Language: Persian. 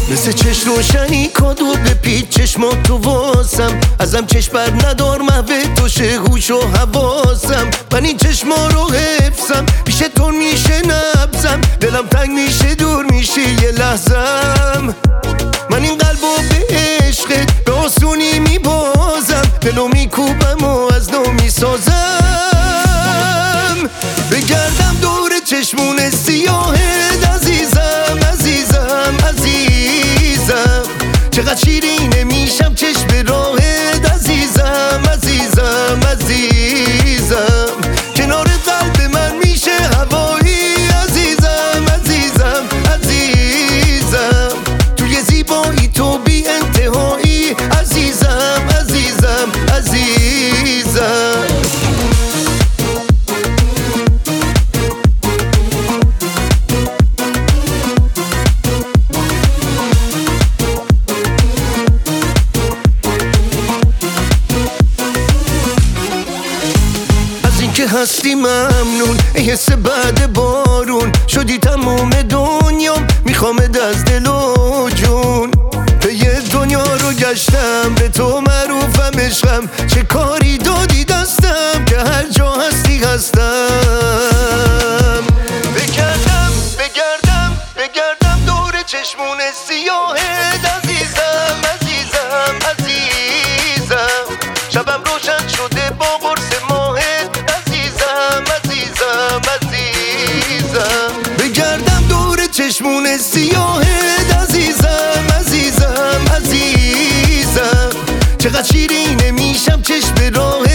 مثل چشم روشنی کادو به پیچ چشماتو واسم، ازم چشم بر ندار محوه توشه هوش و حواسم. من این چشما رو حفظم، پیش تو میشه نبزم، دلم تنگ میشه دور میشه یه لحظم. من این قلبو به عشقت به آسونی میبازم، دلو میکوبم و از نو میسازم. بگردم دور چشمون سیاهت عزیزم عزیزم عزیزم، چقدر شیرینه میشم چشم راهت عزیزم عزیزم عزیزم، کنار قلب من میشه هوایی عزیزم عزیزم عزیزم، توی زیبایی تو بی انتهایی عزیزم عزیزم عزیزم. که هستی ممنون، ای حس بعد بارون، شدی تموم دنیام، میخوامت از دل و جون. به یه دنیا رو گشتم، به تو معروفم عشقم، چه کاری دادی دستم که هر جا هستی هستم. بگردم دور چشمون سیاهت عزیزم عزیزم عزیزم، شبم روشن شده با قرص ماهت عزیزم عزیزم عزیزم. بگردم دور چشمون سیاهت عزیزم عزیزم عزیزم، چقدر شیرینه میشم چشم راهت